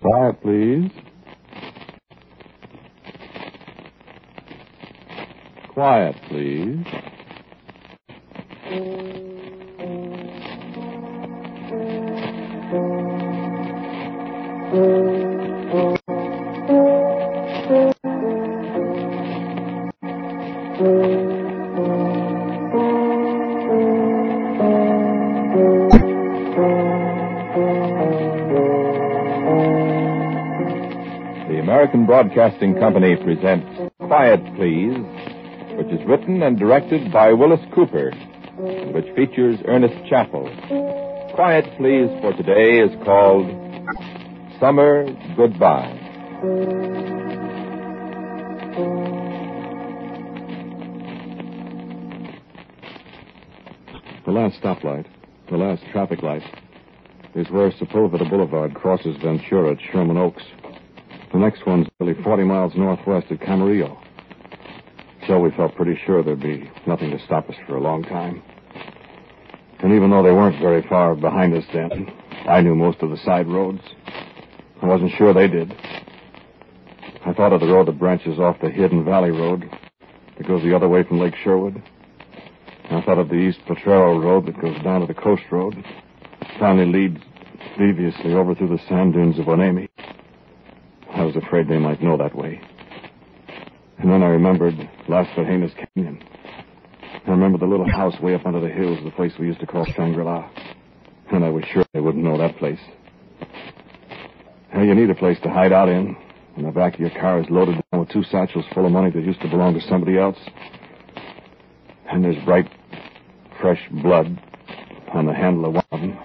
Quiet, please. Quiet, please. The American Broadcasting Company presents Quiet, Please, which is written and directed by Willis Cooper, and which features Ernest Chappell. Quiet, Please for today is called Summer Goodbye. The last stoplight, the last traffic light, is where Sepulveda Boulevard crosses Ventura at Sherman Oaks. The next one's nearly 40 miles northwest at Camarillo. So we felt pretty sure there'd be nothing to stop us for a long time. And even though they weren't very far behind us then, I knew most of the side roads. I wasn't sure they did. I thought of the road that branches off the Hidden Valley Road that goes the other way from Lake Sherwood. And I thought of the East Potrero Road that goes down to the Coast Road. Finally leads deviously over through the sand dunes of Onemi. I was afraid they might know that way. And then I remembered Las Vergenas Canyon. I remembered the little house way up under the hills, the place we used to call Shangri-La. And I was sure they wouldn't know that place. Now, you need a place to hide out in. And the back of your car is loaded down with 2 satchels full of money that used to belong to somebody else. And there's bright, fresh blood on the handle of one of them.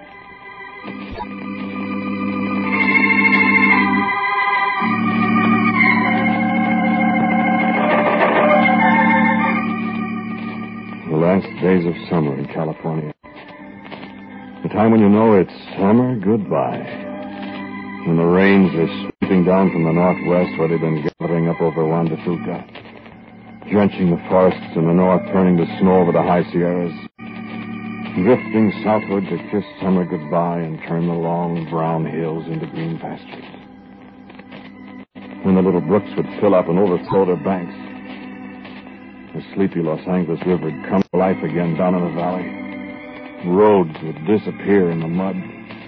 The last days of summer in California. The time when you know it's summer goodbye. When the rains are sweeping down from the northwest where they've been gathering up over Juan de Fuca, drenching the forests in the north, turning to snow over the high Sierras, drifting southward to kiss summer goodbye and turn the long brown hills into green pastures. When the little brooks would fill up and overflow their banks, the sleepy Los Angeles River would come to life again down in the valley. Roads would disappear in the mud.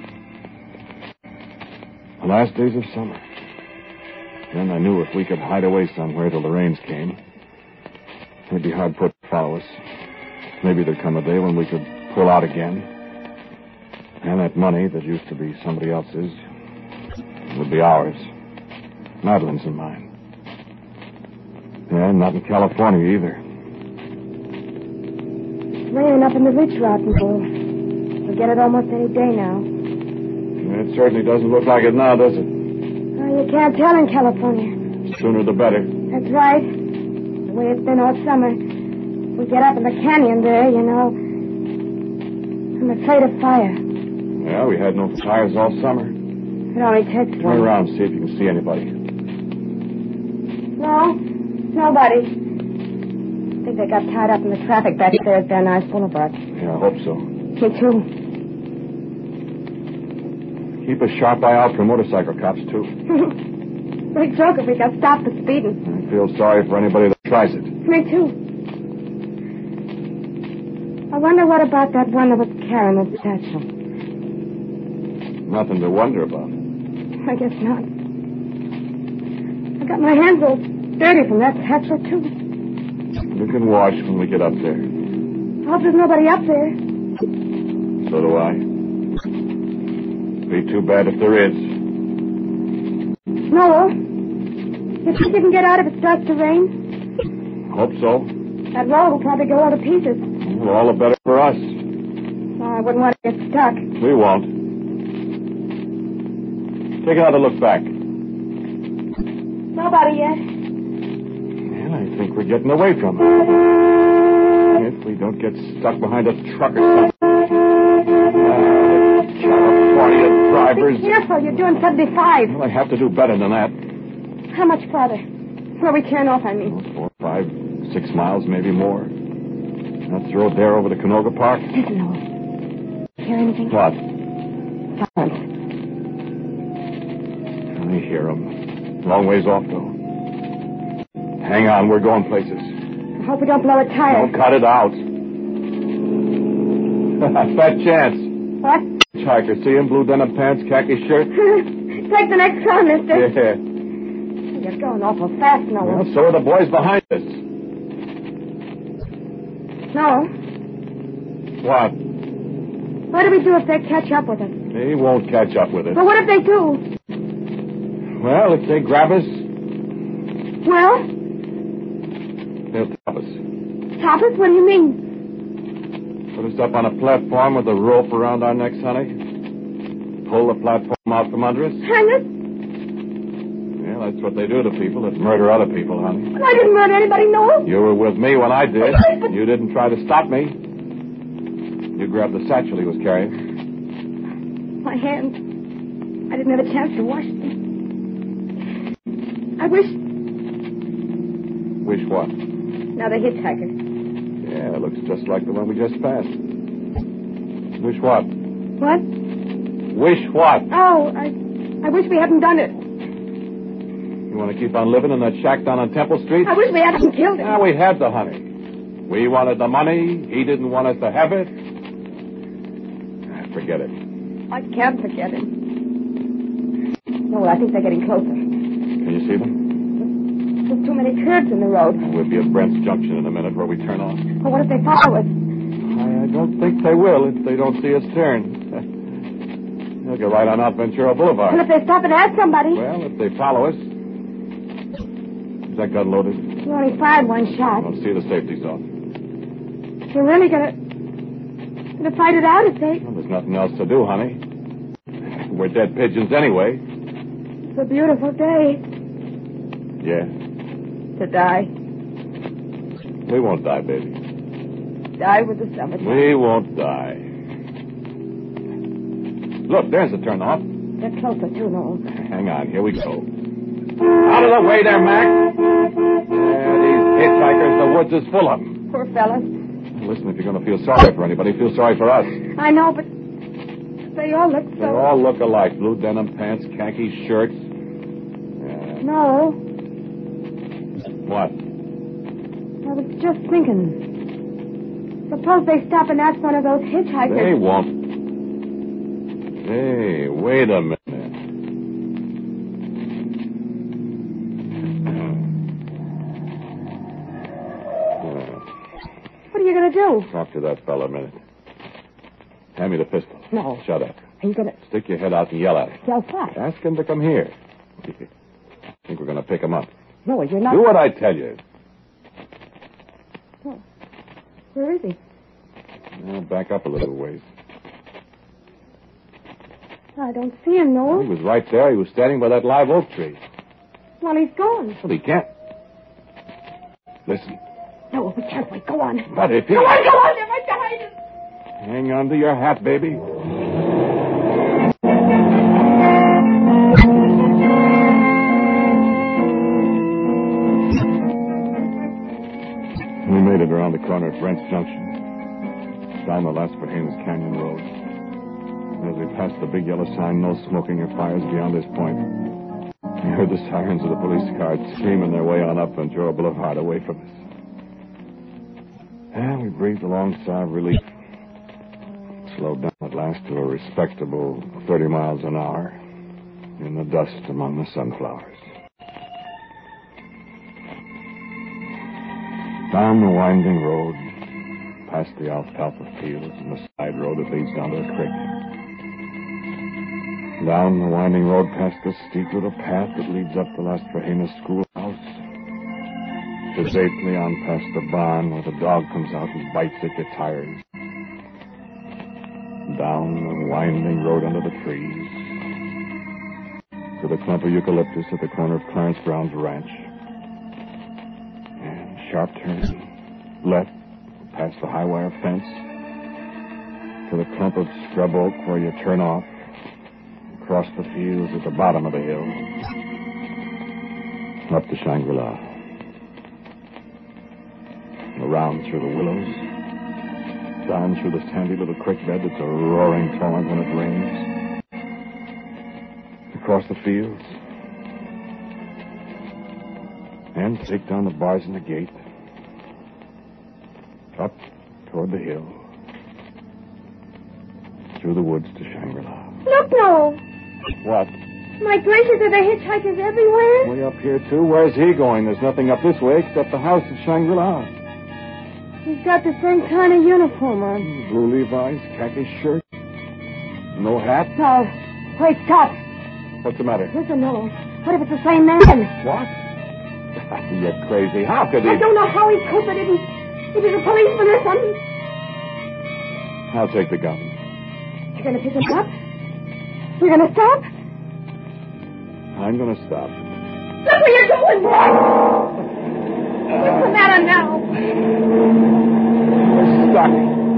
The last days of summer. Then I knew if we could hide away somewhere till the rains came, they'd be hard put to follow us. Maybe there'd come a day when we could pull out again. And that money that used to be somebody else's would be ours. Madeline's and mine. Yeah, not in California either. It's raining up in the ridge, Rottenbull. We'll get it almost any day now. It certainly doesn't look like it now, does it? Oh, you can't tell in California. Sooner the better. That's right. The way it's been all summer. We get up in the canyon there, you know. I'm afraid of fire. Yeah, we had no fires all summer. It only takes one. Turn around and see if you can see anybody. No, nobody. I think they got tied up in the traffic back there at Van Nuys Boulevard. Yeah, I hope so. Me too. Keep a sharp eye out for motorcycle cops, too. Big joke if we got stopped for speeding. I feel sorry for anybody that tries it. Me too. I wonder what about that one that was carrying the satchel. Nothing to wonder about. I guess not. I got my hands all dirty from that satchel, too. We can wash when we get up there. I hope there's nobody up there. So do I. Be too bad if there is. No. You think you can get out if it starts to rain? Hope so. That road will probably go all to pieces. Well, all the better for us. Oh, I wouldn't want to get stuck. We won't. Take another look back. Nobody yet. And I think we're getting away from it. If we don't get stuck behind a truck or something. California drivers. Be careful, you're doing 75. Well, I have to do better than that. How much farther? Where we turn off, I mean. 4, 5, 6 miles, maybe more. That's the road there over to Canoga Park. Listen, hear anything? What? Silence. I hear 'em. Long ways off, though. Hang on, we're going places. I hope we don't blow a tire. Don't cut it out. Fat chance. What? Hitchhiker, see him? Blue denim pants, khaki shirt. Take the next car, mister. Yeah. You're going awful fast, Noah. Well, so are the boys behind us. No. What? What do we do if they catch up with us? They won't catch up with us. But what if they do? Well, if they grab us, Well, they'll stop us. stop us? What do you mean? Put us up on a platform with a rope around our necks, honey. Pull the platform out from under us. Hang us? Yeah, that's what they do to people that murder other people, honey. I didn't murder anybody, Noah. You were with me when I did. But- You didn't try to stop me. You grabbed the satchel he was carrying. My hands. I didn't have a chance to wash them. I wish... Wish what? Now, the hitchhiker. Yeah, it looks just like the one we just passed. Wish what? What? Wish what? Oh, I wish we hadn't done it. You want to keep on living in that shack down on Temple Street? I wish we hadn't killed him. Yeah, we had the honey. We wanted the money. He didn't want us to have it. Forget it. I can't forget him. No, I think they're getting closer. Can you see them? There's too many curves in the road. We'll be at Brent's Junction in a minute where we turn off. But what if they follow us? I don't think they will if they don't see us turn. They'll get right on out Ventura And Boulevard. if they stop and ask somebody? Well, if they follow us... Is that gun loaded? You only fired one shot. I'll see the safety's off. You're really gonna fight it out if they... Well, there's nothing else to do, honey. We're dead pigeons anyway. It's a beautiful day Yeah. to die. We won't die, baby. Die with the summertime. We won't die. Look, there's the turnoff. They're closer, too, Noel. Hang on, here we go. Out of the way there, Mac. Yeah, these hitchhikers, the woods is full of them. Poor fellas. Listen, if you're going to feel sorry for anybody, feel sorry for us. I know, but they all look so... They all look alike. Blue denim pants, khaki shirts. Yeah. No, What? I was just thinking. Suppose they stop and ask one of those hitchhikers. They won't. Hey, wait a minute. What are you going to do? Talk to that fella a minute. Hand me the pistol. No. Shut up. Are you going to... Stick your head out and yell at him. Yell what? Ask him to come here. I think we're going to pick him up. No, you're not... Do what I tell you. Oh. Where is he? Now, back up a little ways. I don't see him, Well, he Noel. was right there. He was standing by that live oak tree. Well, he's gone. Well, he can't. Listen. No, we can't wait. Go on. But if he... Go on, go on. They're right behind us. Hang on to your hat, baby. We made it around the corner at Brent's Junction, down the Las Fajenas Canyon Road. As we passed the big yellow sign, no smoking or fires beyond this point, we heard the sirens of the police cars screaming their way on up Ventura Boulevard away from us. And we breathed a long sigh of relief. Slowed down at last to a respectable 30 miles an hour in the dust among the sunflowers. Down the winding road, past the alfalfa fields and the side road that leads down to the creek. Down the winding road past the steep little path that leads up to Las Fajenas schoolhouse. Sedately on past the barn where the dog comes out and bites at your tires. Down the winding road under the trees. To the clump of eucalyptus at the corner of Clarence Brown's ranch. And sharp turn left past the high wire fence. To the clump of scrub oak where you turn off. Across the fields at the bottom of the hill. Up to Shangri-La. Around through the willows. Down through the sandy little creek bed that's a roaring torrent when it rains. Across the fields. And take down the bars in the gate. Up toward the hill. Through the woods to Shangri-La. Look, no. What? My gracious, are there hitchhikers everywhere? Way up here, too? Where's he going? There's nothing up this way except the house at Shangri-La. He's got the same kind of uniform on. Blue Levi's, khaki shirt. No hat? No. Wait, stop. What's the matter? Listen, no. What if it's the same man? What? You're crazy. How could he? I don't know how he could, but if he's a policeman or something. I'll take the gun. You're going to pick him up? You're going to stop? I'm going to stop. Look where you're going, boy! What's the matter now? We're stuck.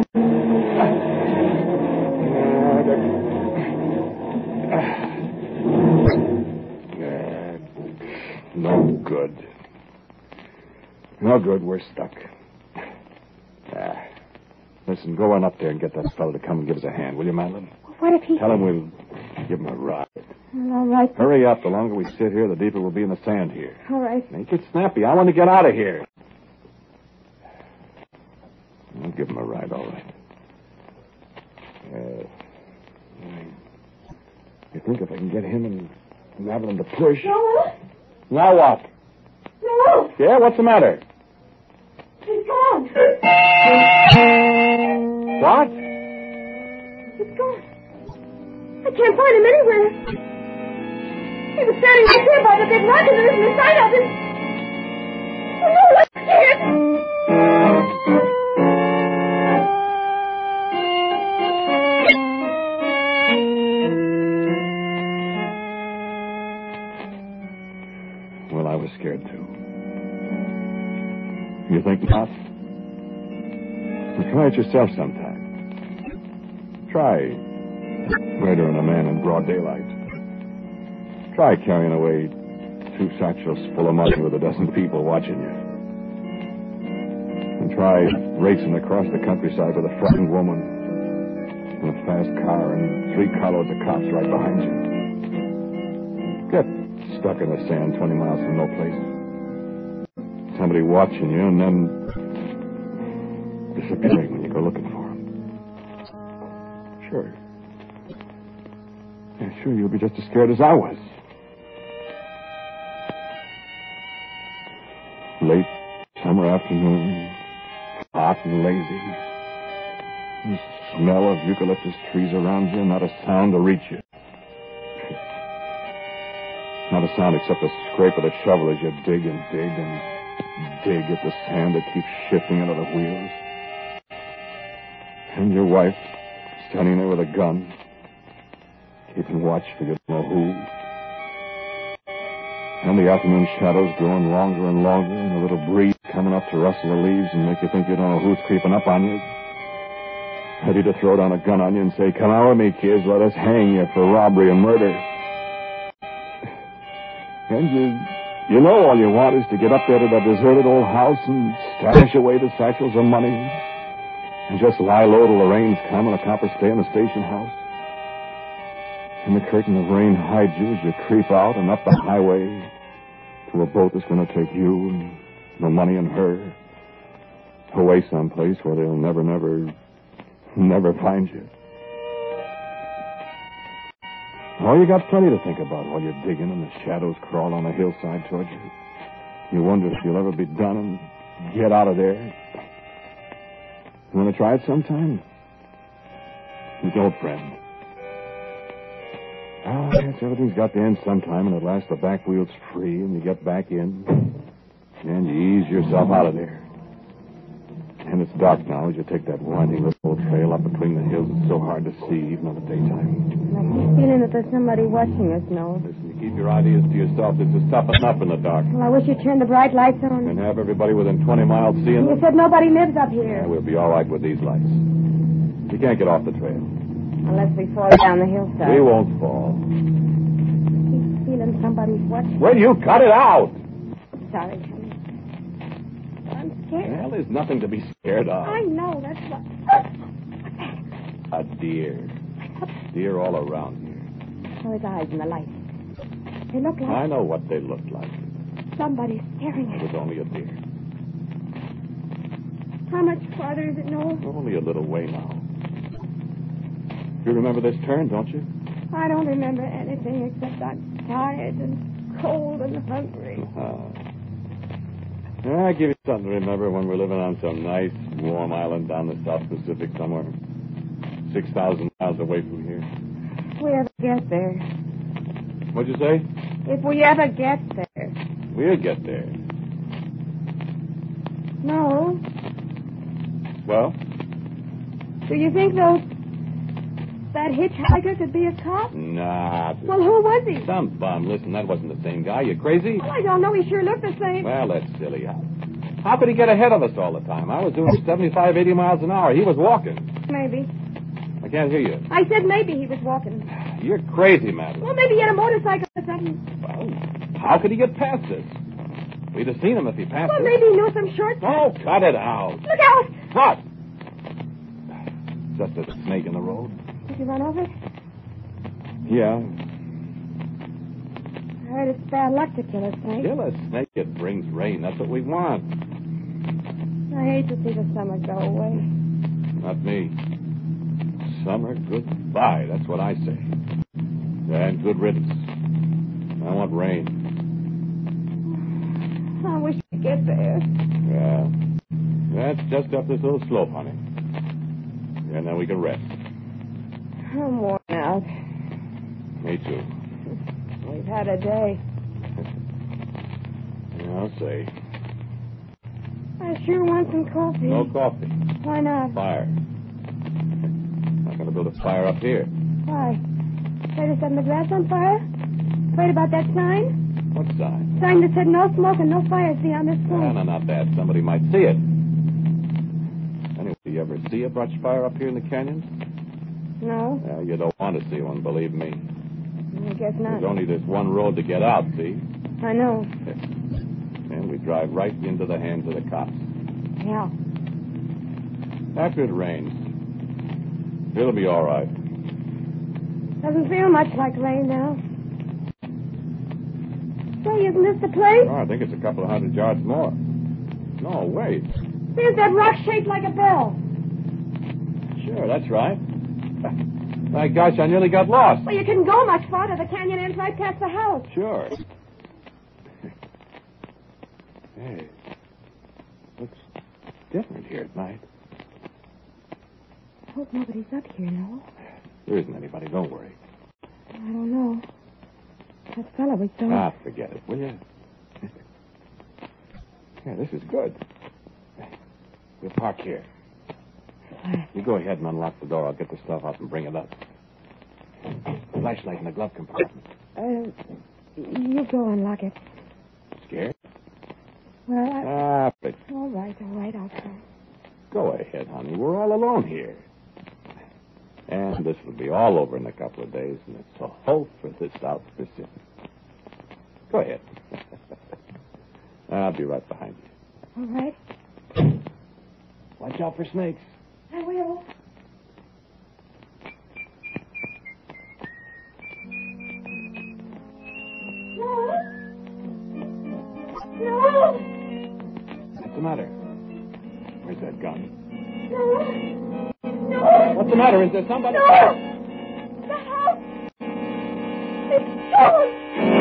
No good. No good. We're stuck. Listen, go on up there and get that fellow to come and give us a hand, will you, Madeline? What if he... Tell him we'll give him a ride. All right. Hurry up. The longer we sit here, the deeper we'll be in the sand here. All right. Make it snappy. I want to get out of here. I'll give him a ride, all right. You think if I can get him and Madeline to push... No. Now what? No. Yeah, what's the matter? He's gone. What? He's gone. I can't find him anywhere. He was standing right there by the big rock and there isn't a sight of him. Oh, no, I'm scared. Well, I was scared, too. You think not? Well, try it yourself sometime. Try murdering a man in broad daylight. Try carrying away 2 satchels full of money with a dozen people watching you. And try racing across the countryside with a frightened woman in a fast car and 3 carloads of cops right behind you. Get stuck in the sand 20 miles from no place. Somebody watching you and then disappearing when you go looking for him. Sure. Yeah, sure, you'll be just as scared as I was. Late summer afternoon, hot and lazy. The smell of eucalyptus trees around you, not a sound to reach you. Not a sound except the scrape of the shovel as you dig and dig and dig at the sand that keeps shifting under the wheels. And your wife standing there with a gun, keeping watch for you don't know who. And the afternoon shadows growing longer and longer, and a little breeze coming up to rustle the leaves and make you think you don't know who's creeping up on you. Ready to throw down a gun on you and say, "Come out with me, kids, let us hang you for robbery and murder." And you know all you want is to get up there to that deserted old house and stash away the satchels of money and just lie low till the rains come and the coppers stay in the station house. And the curtain of rain hides you as you creep out and up the highway to a boat that's going to take you and the money and her away someplace where they'll never find you. Oh, you got plenty to think about while you're digging and the shadows crawl on the hillside toward you. You wonder if you'll ever be done and get out of there. You want to try it sometime? You don't, friend. Oh, yes, everything's got to end sometime, and at last the back wheel's free, and you get back in, and you ease yourself out of there. And it's dark now as you take that winding little trail up between the hills. It's so hard to see, even in the daytime. I keep feeling that there's somebody watching us, Noel. Listen, you keep your ideas to yourself. This is toughen up in the dark. Well, I wish you'd turn the bright lights on. And have everybody within 20 miles seeing You them. said nobody lives up here. Yeah, we'll be all right with these lights. You can't get off the trail. Unless we fall down the hillside. We won't fall. I keep feeling somebody's watching. Will you cut it out? Sorry, honey. I'm scared. Well, there's nothing to be scared of. I know, that's what... A deer. Deer all around here. So his eyes in the light. They look like... I know what they look like. somebody staring It at was us. only a deer. How much farther is it, Noel? Only a little way now. You remember this turn, don't you? I don't remember anything except I'm tired and cold and hungry. Yeah, I give you something to remember when we're living on some nice, warm island down the South Pacific somewhere. 6,000 miles away from here. If we ever get there. What'd you say? If we ever get there. We'll get there. No. Well? Do you think that hitchhiker could be a cop? Nah. Well, who was he? Some bum. Listen, that wasn't the same guy. You crazy? Well, I don't know. He sure looked the same. Well, that's silly. How could he get ahead of us all the time? I was doing 75, 80 miles an hour. He was walking. Maybe. I can't hear you. I said maybe he was walking. You're crazy, Madeline. Well, maybe he had a motorcycle or something. Well, how could he get past us? We'd have seen him if he passed Well, us. maybe he knew some shortcuts. Oh, cut it out. Look out! What? Just a snake in the road. Did you run over it? Yeah. I heard it's bad luck to kill a snake. Kill a snake, it brings rain. That's what we want. I hate to see the summer go away. Not me. Summer, goodbye. That's what I say. And good riddance. I want rain. I wish we'd get there. Yeah. That's just up this little slope, honey. And then we can rest. I'm worn out. Me too. We've had a day. Yeah, I'll say. I sure want some coffee. No coffee. Why not? Fire. Not going to build a fire up here. Why? Afraid of setting the grass on fire? Afraid about that sign? What sign? Sign that said no smoke and no fires beyond this No, point. no, not that. Somebody might see it. Anyway, do you ever see a brush fire up here in the canyon? No, Yeah, you don't want to see one, believe me. I guess not. There's only this one road to get out, see? I know. And we drive right into the hands of the cops. Yeah. After it rains, it'll be all right. Doesn't feel much like rain now. Say, isn't this the place? Oh, I think it's a couple of 100 yards more. No, wait. There's that rock shaped like a bell. Sure, that's right. My gosh, I nearly got lost. Well, you couldn't go much farther. The canyon ends right past the house. Sure. Hey, looks different here at night. I hope nobody's up here, no. There isn't anybody, don't worry. I don't know. That fella we saw. Ah, forget it, will you? Yeah, this is good. We'll park here. You go ahead and unlock the door. I'll get the stuff out and bring it up. Flashlight in the glove compartment. You go unlock it. Scared? Well, all right, I'll go. Go ahead, honey. We're all alone here. And this will be all over in a couple of days, and it's a hope for the South Pacific. Go ahead. I'll be right behind you. All right. Watch out for snakes. I will. No! What's the matter? Where's that gun? No! What's the matter? Is there somebody? No! The house! It's gone!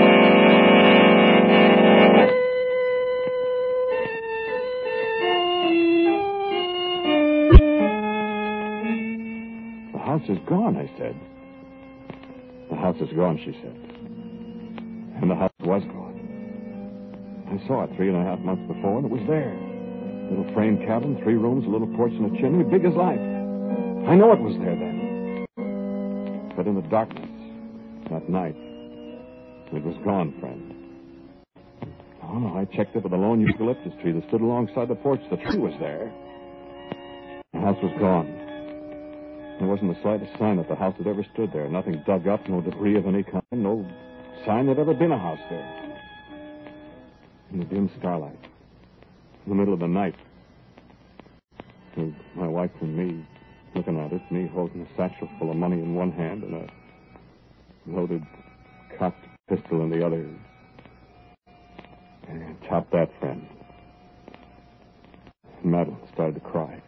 The house is gone, I said. The house is gone, she said. And the house was gone. I saw it 3.5 months before, and it was there. Little frame cabin, 3 rooms, a little porch and a chimney, big as life. I know it was there then. But in the darkness, that night, it was gone, friend. Oh, no, I checked it with a lone eucalyptus tree that stood alongside the porch. The tree was there. The house was gone. There wasn't the slightest sign that the house had ever stood there. Nothing dug up, no debris of any kind, no sign there'd ever been a house there. In the dim starlight, in the middle of the night, and my wife and me looking at it, me holding a satchel full of money in one hand and a loaded cocked pistol in the other. And top that, friend. Madeline started to cry.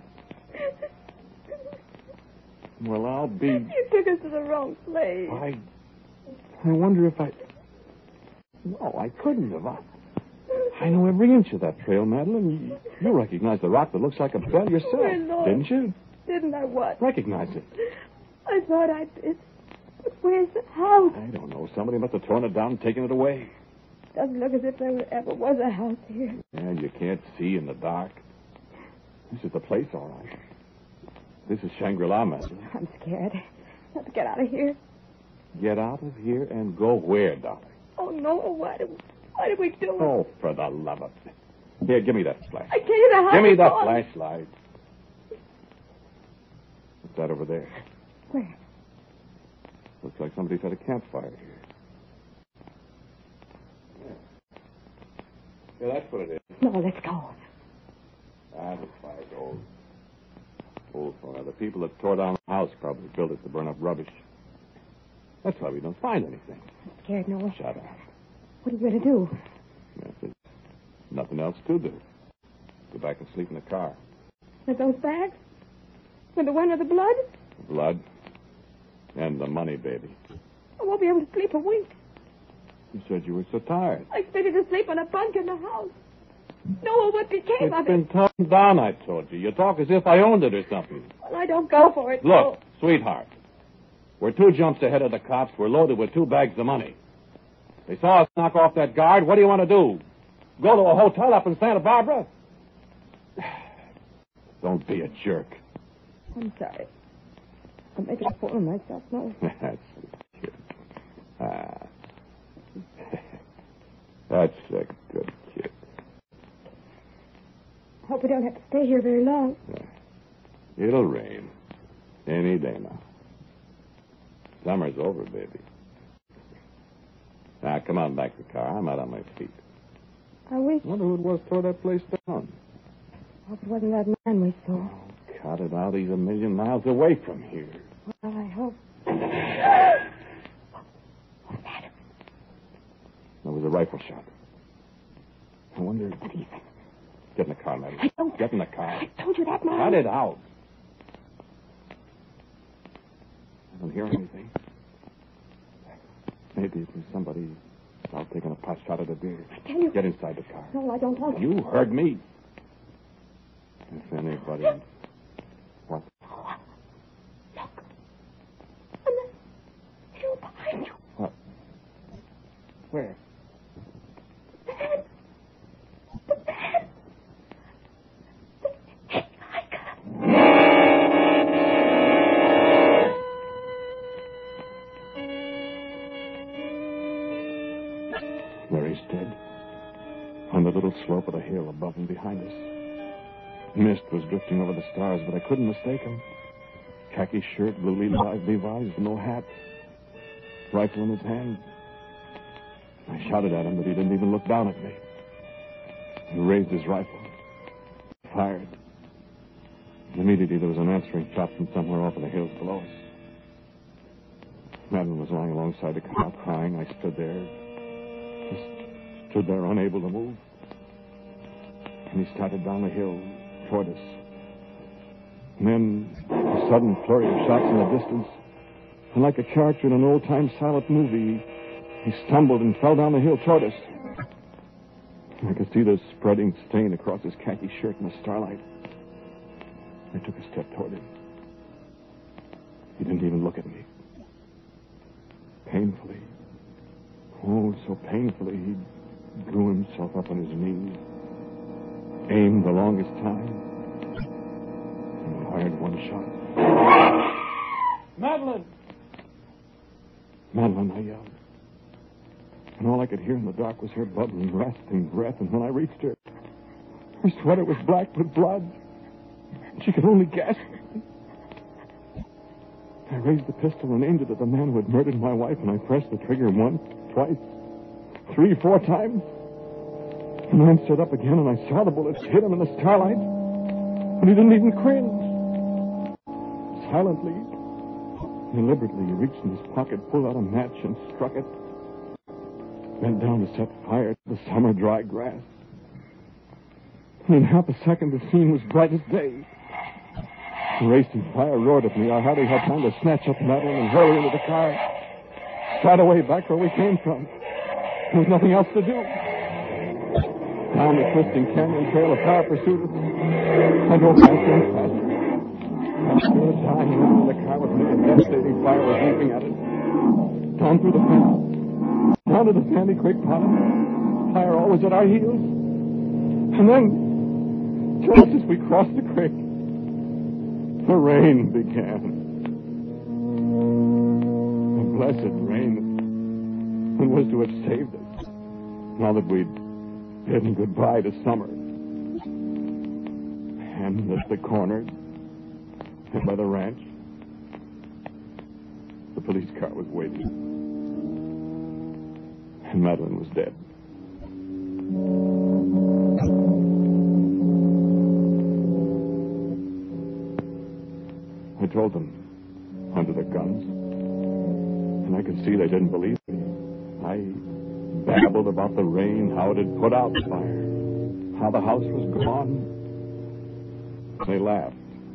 Well, I'll be... You took us to the wrong place. I wonder if I... No, I couldn't have. I know every inch of that trail, Madeline. You recognize the rock that looks like a bell yourself, Lord. didn't you? Didn't I what? Recognize it. I thought I did. But where's the house? I don't know. Somebody must have torn it down and taken it away. Doesn't look as if there ever was a house here. Yeah, you can't see in the dark. This is the place, all right. This is Shangri-La, Madeline. I'm scared. Let's get out of here. Get out of here and go where, darling? Oh, no. Why did we do it? Oh, for the love of... Here, give me that flashlight. I tell you the house. Give me is the gone. flashlight. What's that over there? Where? Looks like somebody's had a campfire here. Yeah, that's what it is. No, let's go. Ah, this fire's old. Old fire. The people that tore down the house probably built it to burn up rubbish. That's why we don't find anything. I'm scared, Noah. Shut up. What are you going to do? Yes, there's nothing else to do. Go back and sleep in the car. With those bags? With the one with the blood? The blood and the money, baby. I won't be able to sleep a wink. You said you were so tired. I expected to sleep on a bunk in the house. Noah, what became It's of been it? torn down, I told you. You talk as if I owned it or something. Well, I don't go for it. Look, sweetheart. We're 2 jumps ahead of the cops. We're loaded with 2 bags of money. They saw us knock off that guard. What do you want to do? Go to a hotel up in Santa Barbara? Don't be a jerk. I'm sorry. I'm making a fool of myself, no. That's a kid. That's a good kid. Hope we don't have to stay here very long. It'll rain. Any day now. Summer's over, baby. Now, come on back to the car. I'm out on my feet. Are we? I wonder who it was tore that place down. Hope it wasn't that man we saw. Oh, cut it out. He's a million miles away from here. Well, I hope. That was a rifle shot. I wonder... What is it? Get in the car, Madeline. I don't... Get in the car. I told you that, man. Cut it out. I don't hear anything. Maybe it was somebody out taking a pot shot at a deer. I tell you... Get inside the car. No, I don't want to. You heard me. If anybody... What? Oh, look. On the hill behind you. What? Where? The man. The man. The hitchhiker. There he's dead. On the little slope of the hill above and behind us. Mist was drifting over the stars, but I couldn't mistake him. Khaki shirt, blue Levi's, no hat. Rifle in his hand. I shouted at him, but he didn't even look down at me. He raised his rifle. Fired. Immediately there was an answering shot from somewhere off in the hills below us. Madeline was lying alongside the car crying. I stood there. Just stood there unable to move. And he started down the hill toward us. And then a sudden flurry of shots in the distance. And like a character in an old-time silent movie, he stumbled and fell down the hill toward us. I could see the spreading stain across his khaki shirt in the starlight. I took a step toward him. He didn't even look at me. Painfully, oh, so painfully, he drew himself up on his knees, aimed the longest time, and fired one shot. Madeline! Madeline, I yelled. And all I could hear in the dark was her bubbling, rasping breath, and when I reached her, her sweater was black with blood. She could only gasp. I raised the pistol and aimed it at the man who had murdered my wife, and I pressed the trigger once, twice, 3, 4 times. The man stood up again, and I saw the bullets hit him in the starlight, but he didn't even cringe. Silently, deliberately, he reached in his pocket, pulled out a match, and struck it. bent down to set fire to the summer dry grass. And in half a second, the scene was bright as day. The racing fire roared at me. I hardly had time to snatch up Madeline and hurl her into the car. Right away back where we came from. There was nothing else to do. Down the twisting canyon trail, a car pursued us. I drove faster and faster. After a time, in the car with me, a devastating fire was leaping at us. Down through the fence. Down to the sandy creek bottom. Fire always at our heels. And then, just as we crossed the creek, the rain began. The blessed rain that was to have saved us. Now that we'd bidden goodbye to summer. And at the corner, and by the ranch, the police car was waiting. And Madeline was dead. I told them under their guns, and I could see they didn't believe me. I babbled about the rain, how it had put out the fire, how the house was gone. They laughed.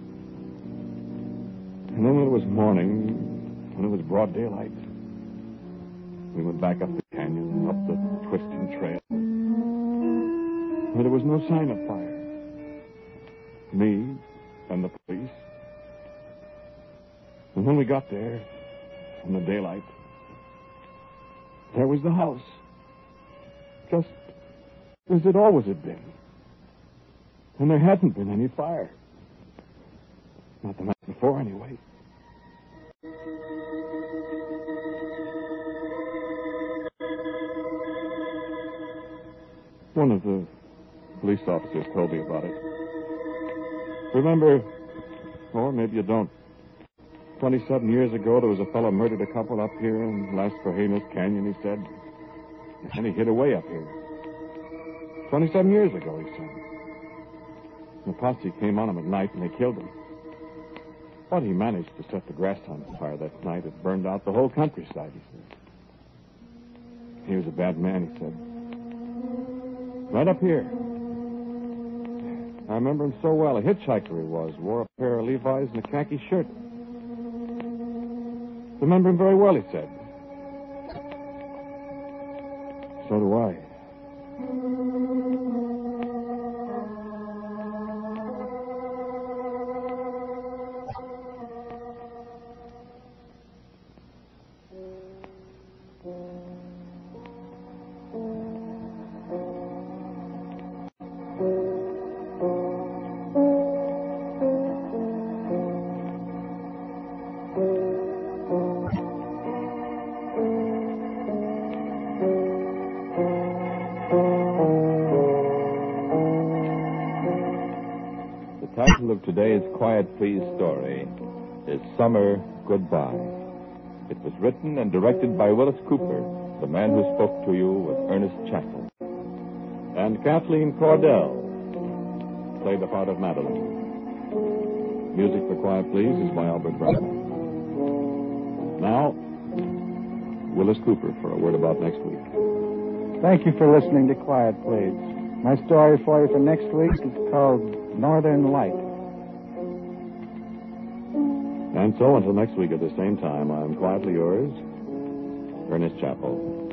And then when it was morning, when it was broad daylight, we went back up the canyon, up the twisting trail. But there was no sign of fire. Me and the police. And when we got there, in the daylight, there was the house. Just as it always had been. And there hadn't been any fire. Not the night before, anyway. One of the police officers told me about it. Remember, or maybe you don't, 27 years ago, there was a fellow murdered a couple up here in Las Cajenas Canyon, he said. And he hid away up here. 27 years ago, he said. The posse came on him at night and they killed him. But he managed to set the grass on fire that night. It burned out the whole countryside, he said. He was a bad man, he said. Right up here. I remember him so well. A hitchhiker he was. Wore a pair of Levi's and a khaki shirt. Remember him very well, he said. So do I. The title of today's Quiet Please story is Summer Goodbye. It was written and directed by Willis Cooper. The man who spoke to you was Ernest Chappell. And Kathleen Cordell played the part of Madeline. Music for Quiet Please is by Albert Brown. Now, Willis Cooper for a word about next week. Thank you for listening to Quiet Please. My story for you for next week is called Northern Light. And so until next week at the same time, I'm quietly yours, Ernest Chappell.